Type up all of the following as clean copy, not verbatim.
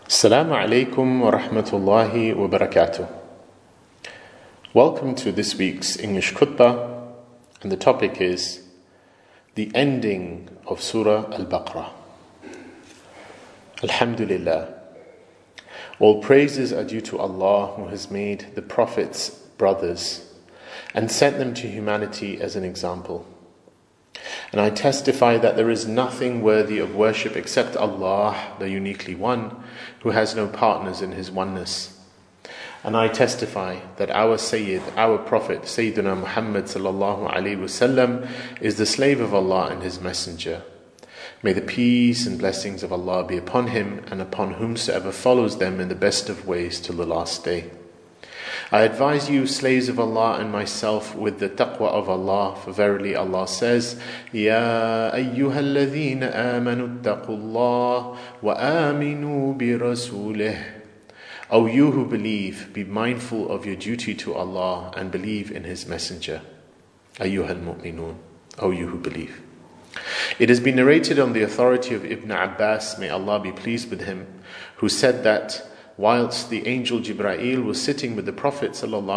Assalamu alaikum wa rahmatullahi wa barakatuh. Welcome to this week's English khutbah, and the topic is the ending of Surah Al-Baqarah. Alhamdulillah. All praises are due to Allah, who has made the prophets brothers and sent them to humanity as an example. And I testify that there is nothing worthy of worship except Allah, the uniquely one, who has no partners in His oneness. And I testify that our Sayyid, our Prophet, Sayyidina Muhammad sallallahu alaihi wasallam, is the slave of Allah and His messenger. May the peace and blessings of Allah be upon him and upon whomsoever follows them in the best of ways till the last day. I advise you, slaves of Allah, and myself with the taqwa of Allah, for verily Allah says, Ya ayyuhalladhina amanu attaqullah wa aminu bi rasulih. O you who believe, be mindful of your duty to Allah and believe in His messenger. Ayyuhal mu'minun. O you who believe. It has been narrated on the authority of Ibn Abbas, may Allah be pleased with him, who said that whilst the angel Jibra'il was sitting with the Prophet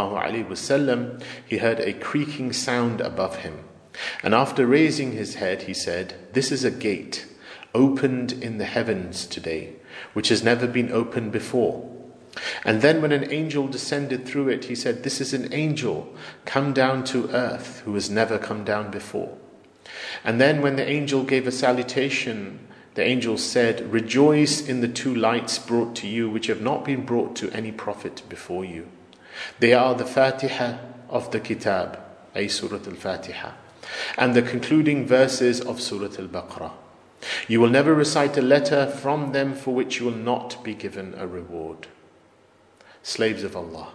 ﷺ, he heard a creaking sound above him. And after raising his head, he said, "This is a gate opened in the heavens today, which has never been opened before." And then when an angel descended through it, he said, "This is an angel come down to earth who has never come down before." And then when the angel gave a salutation, the angel said, "Rejoice in the two lights brought to you, which have not been brought to any prophet before you. They are the Fatiha of the Kitab, ay Surah Al-Fatiha, and the concluding verses of Surah Al-Baqarah. You will never recite a letter from them for which you will not be given a reward." Slaves of Allah.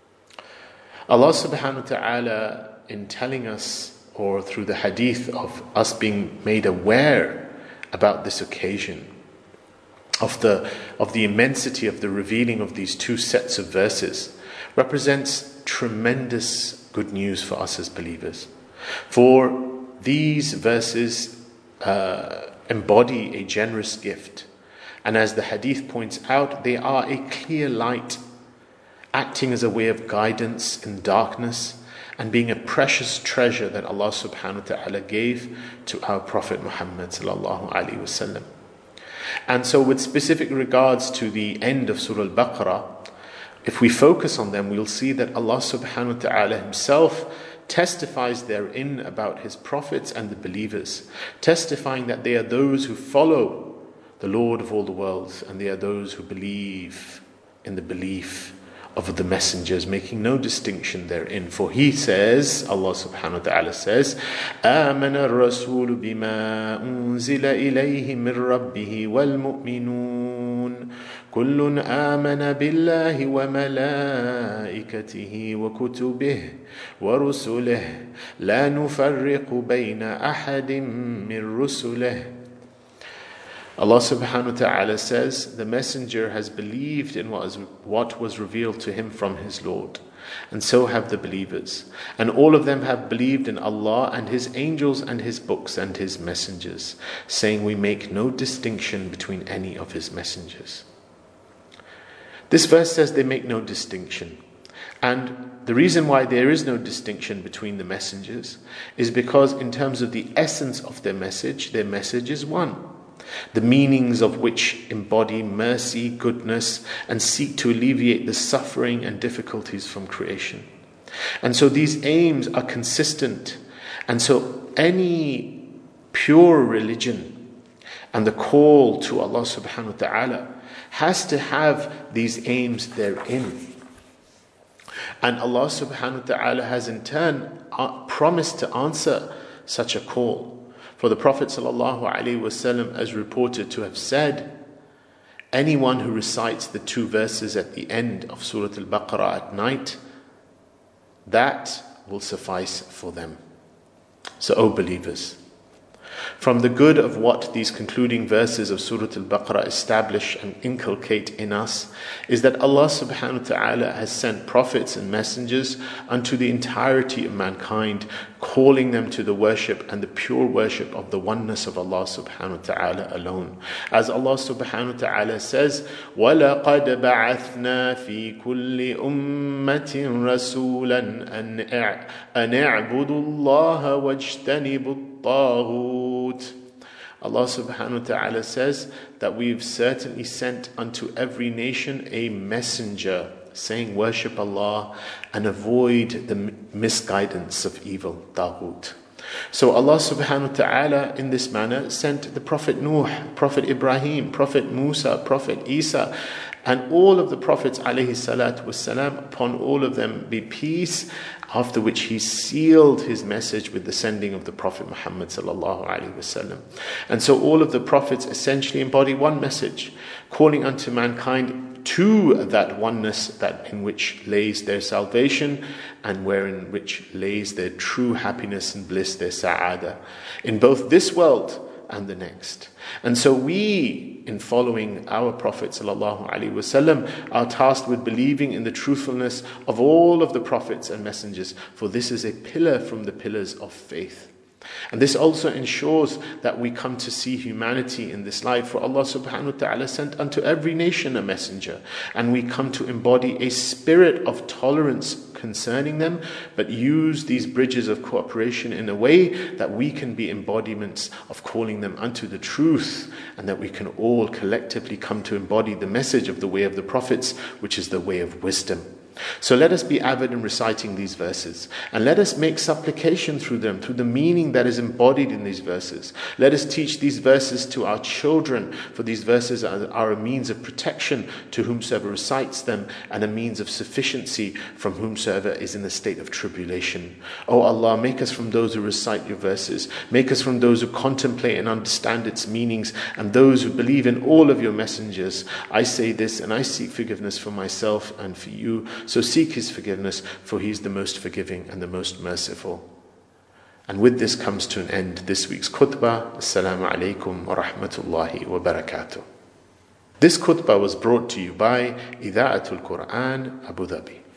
Allah subhanahu wa ta'ala, in telling us, or through the hadith of us being made aware about this occasion, of the immensity of the revealing of these two sets of verses, represents tremendous good news for us as believers. For these verses embody a generous gift, and as the hadith points out, they are a clear light, acting as a way of guidance in darkness, and being a precious treasure that Allah subhanahu wa ta'ala gave to our Prophet Muhammad sallallahu alaihi wasallam. And so with specific regards to the end of Surah Al-Baqarah, if we focus on them, we'll see that Allah subhanahu wa ta'ala Himself testifies therein about His prophets and the believers, testifying that they are those who follow the Lord of all the worlds, and they are those who believe in the belief of the messengers, making no distinction therein. For He says, Allah subhanahu wa ta'ala says, آمن الرسول بما أنزل إليه من ربه والمؤمنون كل آمن بالله وملائكته وكتبه ورسله لا نفرق بين أحد من رسله. Allah subhanahu wa ta'ala says, the messenger has believed in what was revealed to him from his Lord, and so have the believers. And all of them have believed in Allah and His angels and His books and His messengers, saying, we make no distinction between any of His messengers. This verse says they make no distinction. And the reason why there is no distinction between the messengers is because in terms of the essence of their message is one. The meanings of which embody mercy, goodness, and seek to alleviate the suffering and difficulties from creation. And so these aims are consistent. And so any pure religion and the call to Allah subhanahu wa ta'ala has to have these aims therein. And Allah subhanahu wa ta'ala has in turn promised to answer such a call. For the Prophet ﷺ, as reported to have said, anyone who recites the two verses at the end of Surah Al-Baqarah at night, that will suffice for them. So, O believers, From the good of what these concluding verses of Surah Al-Baqarah establish and inculcate in us is that Allah subhanahu wa ta'ala has sent prophets and messengers unto the entirety of mankind, calling them to the worship and the pure worship of the oneness of Allah subhanahu wa ta'ala alone. As Allah subhanahu wa ta'ala says, وَلَقَدْ بَعَثْنَا فِي كُلِّ أُمَّةٍ رَسُولًا أَنْ اعْبُدُوا اللَّهَ وَاجْتَنِبُوا الطَّاغُوتَ. Allah subhanahu wa ta'ala says that we've certainly sent unto every nation a messenger, saying worship Allah and avoid the misguidance of evil, taghut. So Allah subhanahu wa ta'ala in this manner sent the Prophet Nuh, Prophet Ibrahim, Prophet Musa, Prophet Isa, and all of the prophets alayhi salatu wassalam, upon all of them be peace, after which he sealed his message with the sending of the Prophet Muhammad sallallahu alaihi wasallam. And so all of the prophets essentially embody one message, calling unto mankind to that oneness that in which lays their salvation and wherein which lays their true happiness and bliss, their sa'ada, in both this world and the next. And so we, in following our Prophet ﷺ, are tasked with believing in the truthfulness of all of the prophets and messengers, for this is a pillar from the pillars of faith. And this also ensures that we come to see humanity in this life, for Allah subhanahu wa ta'ala sent unto every nation a messenger, and we come to embody a spirit of tolerance concerning them, but use these bridges of cooperation in a way that we can be embodiments of calling them unto the truth, and that we can all collectively come to embody the message of the way of the prophets, which is the way of wisdom. So let us be avid in reciting these verses, and let us make supplication through them, through the meaning that is embodied in these verses. Let us teach these verses to our children, for these verses are a means of protection to whomsoever recites them, and a means of sufficiency from whomsoever is in a state of tribulation. O Allah, make us from those who recite your verses, make us from those who contemplate and understand its meanings, and those who believe in all of your messengers. I say this, and I seek forgiveness for myself and for you. So seek His forgiveness, for He is the most forgiving and the most merciful. And with this comes to an end this week's khutbah. Assalamu alaikum wa rahmatullahi wa barakatuh. This khutbah was brought to you by Ida'atul Quran, Abu Dhabi.